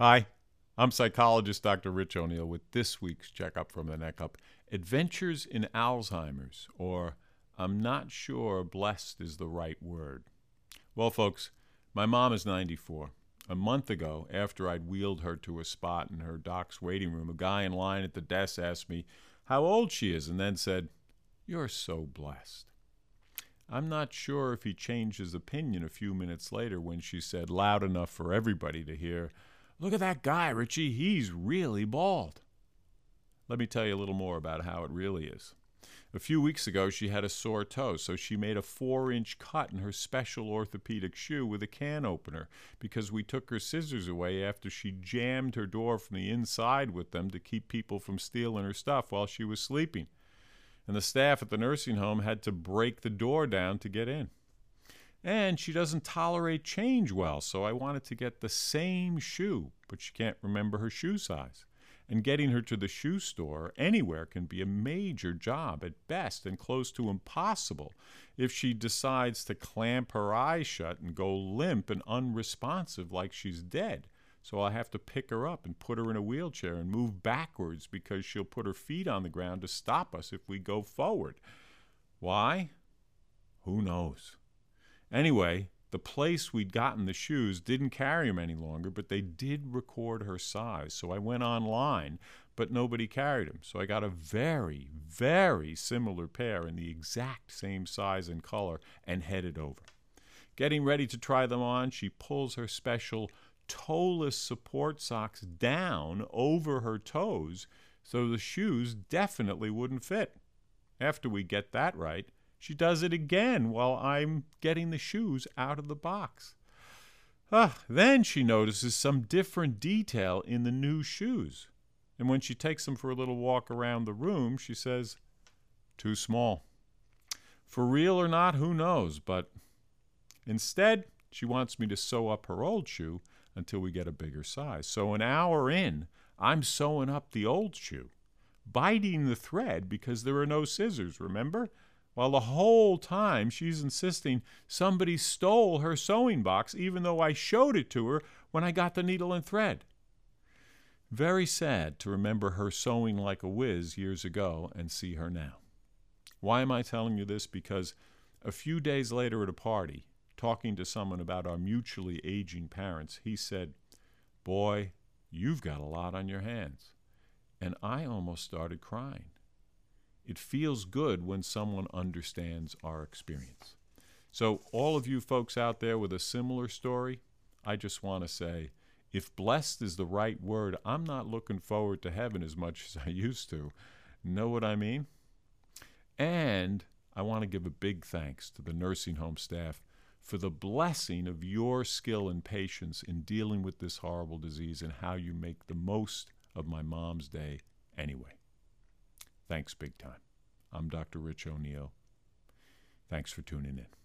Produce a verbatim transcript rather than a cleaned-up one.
Hi, I'm psychologist Doctor Rich O'Neill with this week's Checkup from the Neck Up. Adventures in Alzheimer's, or I'm not sure blessed is the right word. Well, folks, my mom is ninety-four. A month ago, after I'd wheeled her to a spot in her doc's waiting room, a guy in line at the desk asked me how old she is and then said, "You're so blessed." I'm not sure if he changed his opinion a few minutes later when she said, loud enough for everybody to hear, "Look at that guy, Richie. He's really bald." Let me tell you a little more about how it really is. A few weeks ago, she had a sore toe, so she made a four-inch cut in her special orthopedic shoe with a can opener because we took her scissors away after she jammed her door from the inside with them to keep people from stealing her stuff while she was sleeping. And the staff at the nursing home had to break the door down to get in. And she doesn't tolerate change well, so I wanted to get the same shoe, but she can't remember her shoe size. And getting her to the shoe store anywhere can be a major job at best and close to impossible if she decides to clamp her eyes shut and go limp and unresponsive like she's dead. So I have to pick her up and put her in a wheelchair and move backwards because she'll put her feet on the ground to stop us if we go forward. Why? Who knows? Anyway, the place we'd gotten the shoes didn't carry them any longer, but they did record her size. So I went online, but nobody carried them. So I got a very, very similar pair in the exact same size and color and headed over. Getting ready to try them on, she pulls her special toeless support socks down over her toes so the shoes definitely wouldn't fit. After we get that right, she does it again while I'm getting the shoes out of the box. Ah, then she notices some different detail in the new shoes. And when she takes them for a little walk around the room, she says, "Too small." For real or not, who knows, but instead, she wants me to sew up her old shoe until we get a bigger size. So an hour in, I'm sewing up the old shoe, biting the thread because there are no scissors, remember? While the whole time she's insisting somebody stole her sewing box even though I showed it to her when I got the needle and thread. Very sad to remember her sewing like a whiz years ago and see her now. Why am I telling you this? Because a few days later at a party, talking to someone about our mutually aging parents, he said, "Boy, you've got a lot on your hands." And I almost started crying. It feels good when someone understands our experience. So all of you folks out there with a similar story, I just want to say, if blessed is the right word, I'm not looking forward to heaven as much as I used to. Know what I mean? And I want to give a big thanks to the nursing home staff for the blessing of your skill and patience in dealing with this horrible disease and how you make the most of my mom's day anyway. Thanks big time. I'm Doctor Rich O'Neill. Thanks for tuning in.